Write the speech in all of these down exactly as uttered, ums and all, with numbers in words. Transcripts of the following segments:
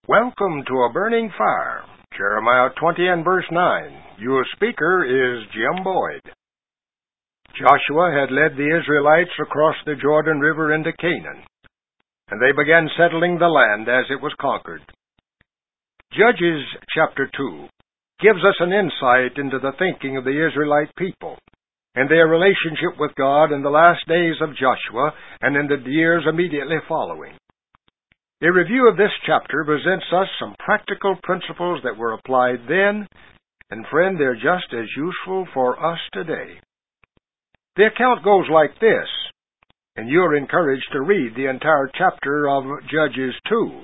Welcome to a burning fire. Jeremiah twenty and verse nine. Your speaker is Jim Boyd. Joshua had led the Israelites across the Jordan River into Canaan, and they began settling the land as it was conquered. Judges chapter two gives us an insight into the thinking of the Israelite people and their relationship with God in the last days of Joshua and in the years immediately following. A review of this chapter presents us some practical principles that were applied then, and friend, they're just as useful for us today. The account goes like this, and you're encouraged to read the entire chapter of Judges two.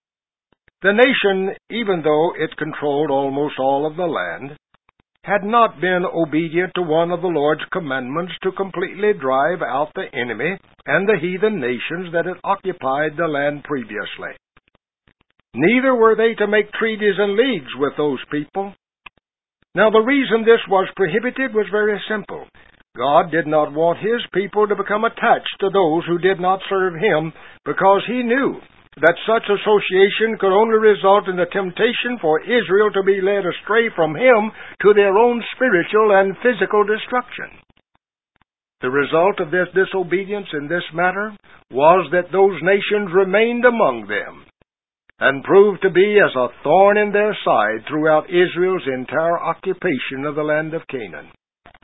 The nation, even though it controlled almost all of the land, had not been obedient to one of the Lord's commandments to completely drive out the enemy and the heathen nations that had occupied the land previously. Neither were they to make treaties and leagues with those people. Now, the reason this was prohibited was very simple. God did not want His people to become attached to those who did not serve Him, because He knew that such association could only result in the temptation for Israel to be led astray from Him to their own spiritual and physical destruction. The result of this disobedience in this matter was that those nations remained among them and proved to be as a thorn in their side throughout Israel's entire occupation of the land of Canaan.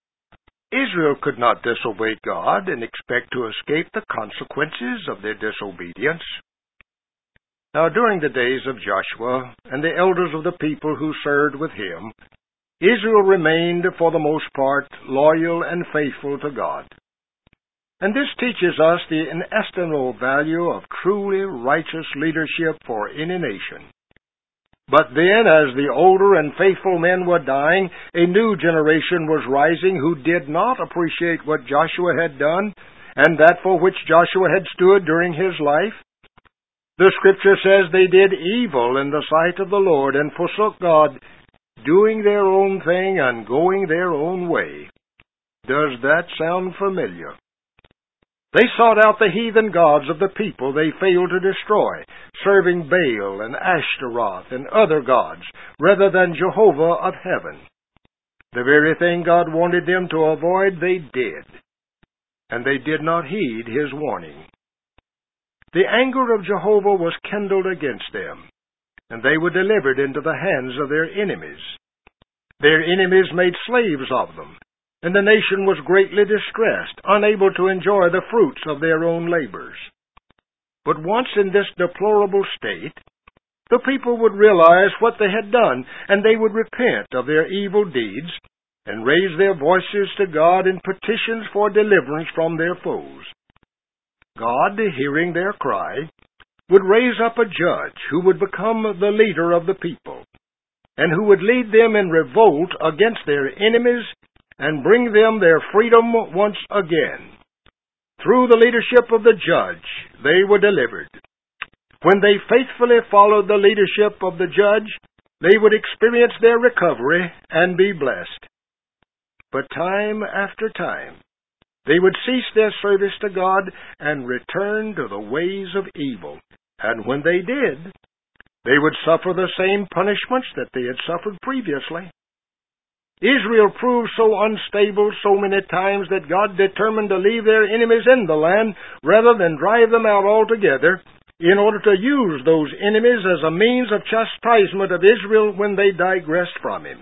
Israel could not disobey God and expect to escape the consequences of their disobedience. Now, during the days of Joshua and the elders of the people who served with him, Israel remained, for the most part, loyal and faithful to God. And this teaches us the inestimable value of truly righteous leadership for any nation. But then, as the older and faithful men were dying, a new generation was rising who did not appreciate what Joshua had done and that for which Joshua had stood during his life. The Scripture says they did evil in the sight of the Lord and forsook God, doing their own thing and going their own way. Does that sound familiar? They sought out the heathen gods of the people they failed to destroy, serving Baal and Ashtaroth and other gods, rather than Jehovah of heaven. The very thing God wanted them to avoid, they did, and they did not heed His warning. The anger of Jehovah was kindled against them, and they were delivered into the hands of their enemies. Their enemies made slaves of them, and the nation was greatly distressed, unable to enjoy the fruits of their own labors. But once in this deplorable state, the people would realize what they had done, and they would repent of their evil deeds and raise their voices to God in petitions for deliverance from their foes. God, hearing their cry, would raise up a judge who would become the leader of the people, and who would lead them in revolt against their enemies and bring them their freedom once again. Through the leadership of the judge, they were delivered. When they faithfully followed the leadership of the judge, they would experience their recovery and be blessed. But time after time, they would cease their service to God and return to the ways of evil. And when they did, they would suffer the same punishments that they had suffered previously. Israel proved so unstable so many times that God determined to leave their enemies in the land rather than drive them out altogether, in order to use those enemies as a means of chastisement of Israel when they digressed from Him.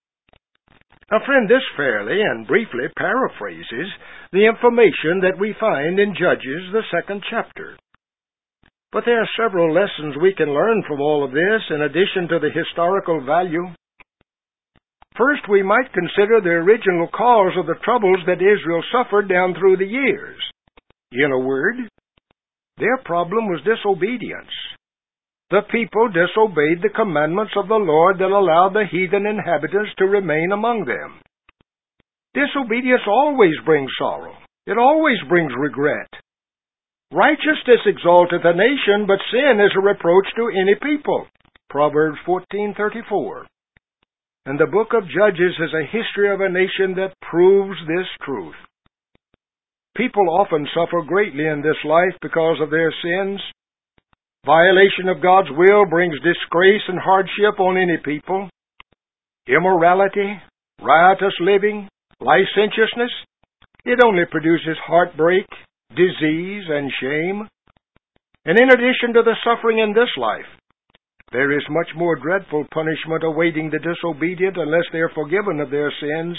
Now, friend, this fairly and briefly paraphrases the information that we find in Judges, the second chapter. But there are several lessons we can learn from all of this, in addition to the historical value. First, we might consider the original cause of the troubles that Israel suffered down through the years. In a word, their problem was disobedience. The people disobeyed the commandments of the Lord that allowed the heathen inhabitants to remain among them. Disobedience always brings sorrow. It always brings regret. Righteousness exalteth a nation, but sin is a reproach to any people. Proverbs fourteen thirty-four. And the book of Judges is a history of a nation that proves this truth. People often suffer greatly in this life because of their sins. Violation of God's will brings disgrace and hardship on any people. Immorality, riotous living, licentiousness, it only produces heartbreak, disease, and shame. And in addition to the suffering in this life, there is much more dreadful punishment awaiting the disobedient unless they are forgiven of their sins.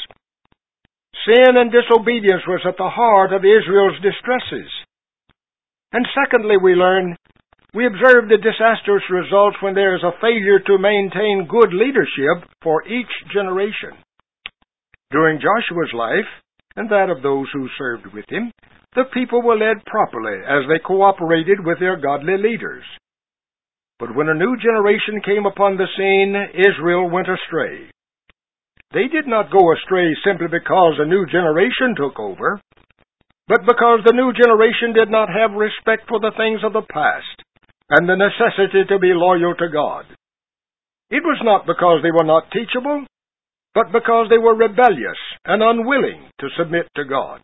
Sin and disobedience was at the heart of Israel's distresses. And secondly, we learn, we observe the disastrous results when there is a failure to maintain good leadership for each generation. During Joshua's life, and that of those who served with him, the people were led properly as they cooperated with their godly leaders. But when a new generation came upon the scene, Israel went astray. They did not go astray simply because a new generation took over, but because the new generation did not have respect for the things of the past and the necessity to be loyal to God. It was not because they were not teachable, but because they were rebellious and unwilling to submit to God.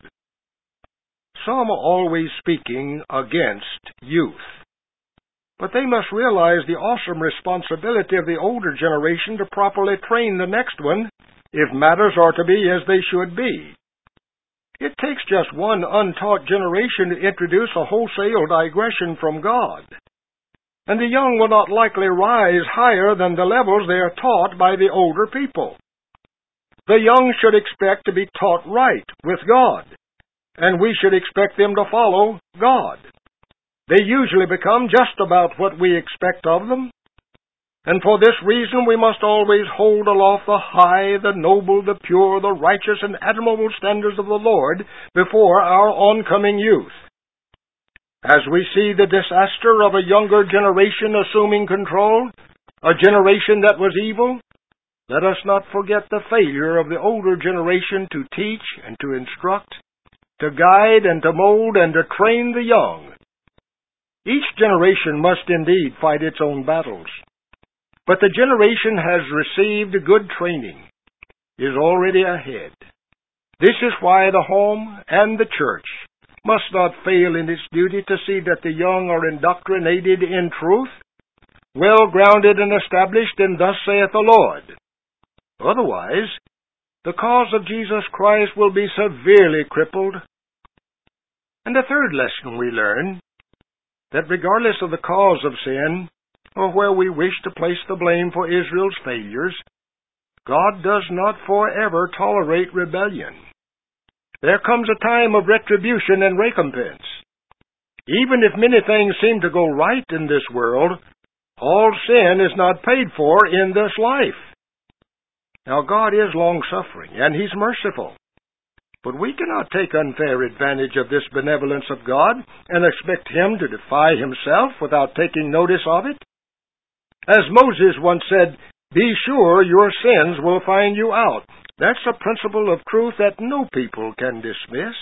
Some are always speaking against youth, but they must realize the awesome responsibility of the older generation to properly train the next one if matters are to be as they should be. It takes just one untaught generation to introduce a wholesale digression from God, and the young will not likely rise higher than the levels they are taught by the older people. The young should expect to be taught right with God, and we should expect them to follow God. They usually become just about what we expect of them, and for this reason we must always hold aloft the high, the noble, the pure, the righteous, and admirable standards of the Lord before our oncoming youth. As we see the disaster of a younger generation assuming control, a generation that was evil, let us not forget the failure of the older generation to teach and to instruct, to guide and to mold and to train the young. Each generation must indeed fight its own battles, but the generation has received good training, is already ahead. This is why the home and the church must not fail in its duty to see that the young are indoctrinated in truth, well grounded and established in Thus saith the Lord. Otherwise, the cause of Jesus Christ will be severely crippled. And the third lesson we learn, that regardless of the cause of sin, or where we wish to place the blame for Israel's failures, God does not forever tolerate rebellion. There comes a time of retribution and recompense. Even if many things seem to go right in this world, all sin is not paid for in this life. Now God is long-suffering, and He's merciful. But we cannot take unfair advantage of this benevolence of God and expect Him to defy Himself without taking notice of it. As Moses once said, "Be sure your sins will find you out." That's a principle of truth that no people can dismiss.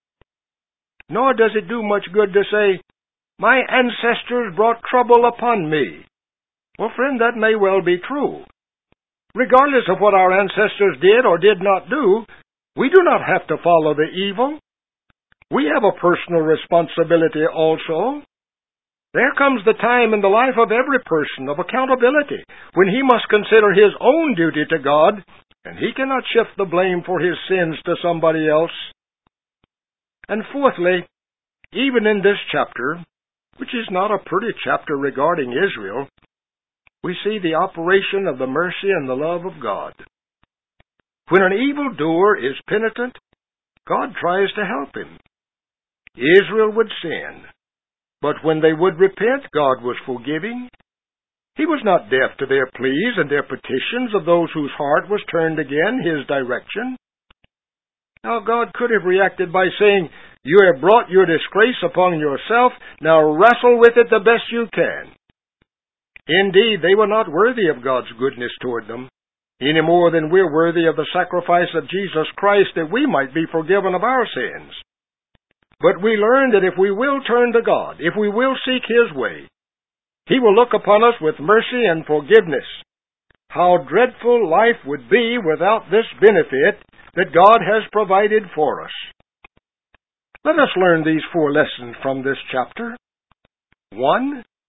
Nor does it do much good to say, "My ancestors brought trouble upon me." Well, friend, that may well be true. Regardless of what our ancestors did or did not do, we do not have to follow the evil. We have a personal responsibility also. There comes the time in the life of every person of accountability when he must consider his own duty to God, and he cannot shift the blame for his sins to somebody else. And fourthly, even in this chapter, which is not a pretty chapter regarding Israel, we see the operation of the mercy and the love of God. When an evildoer is penitent, God tries to help him. Israel would sin, but when they would repent, God was forgiving. He was not deaf to their pleas and their petitions of those whose heart was turned again His direction. Now God could have reacted by saying, "You have brought your disgrace upon yourself, now wrestle with it the best you can." Indeed, they were not worthy of God's goodness toward them, any more than we're worthy of the sacrifice of Jesus Christ that we might be forgiven of our sins. But we learn that if we will turn to God, if we will seek His way, He will look upon us with mercy and forgiveness. How dreadful life would be without this benefit that God has provided for us. Let us learn these four lessons from this chapter. One,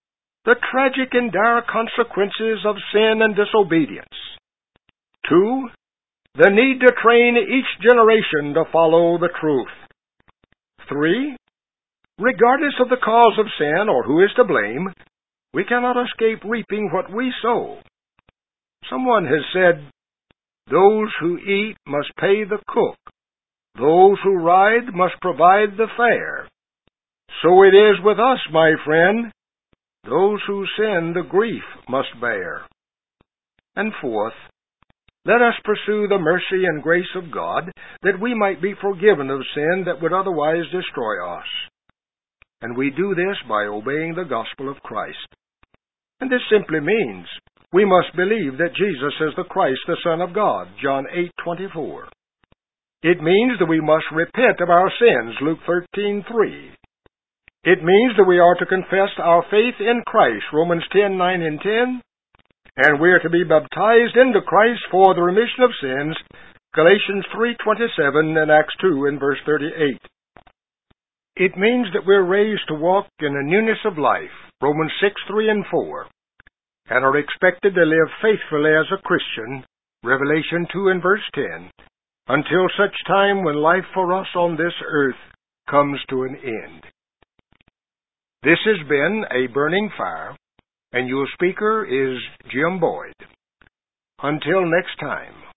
the tragic and dire consequences of sin and disobedience. Two, the need to train each generation to follow the truth. Three, regardless of the cause of sin or who is to blame, we cannot escape reaping what we sow. Someone has said, those who eat must pay the cook. Those who ride must provide the fare. So it is with us, my friend. Those who sin the grief must bear. And fourth, let us pursue the mercy and grace of God, that we might be forgiven of sin that would otherwise destroy us. And we do this by obeying the gospel of Christ. And this simply means we must believe that Jesus is the Christ, the Son of God, John eight twenty-four. It means that we must repent of our sins, Luke thirteen three. It means that we are to confess our faith in Christ, Romans ten nine and ten, and we are to be baptized into Christ for the remission of sins, Galatians three twenty-seven and Acts two and verse thirty-eight. It means that we're raised to walk in a newness of life, Romans six three and four, and are expected to live faithfully as a Christian, Revelation two and verse ten, until such time when life for us on this earth comes to an end. This has been A Burning Fire, and your speaker is Jim Boyd. Until next time.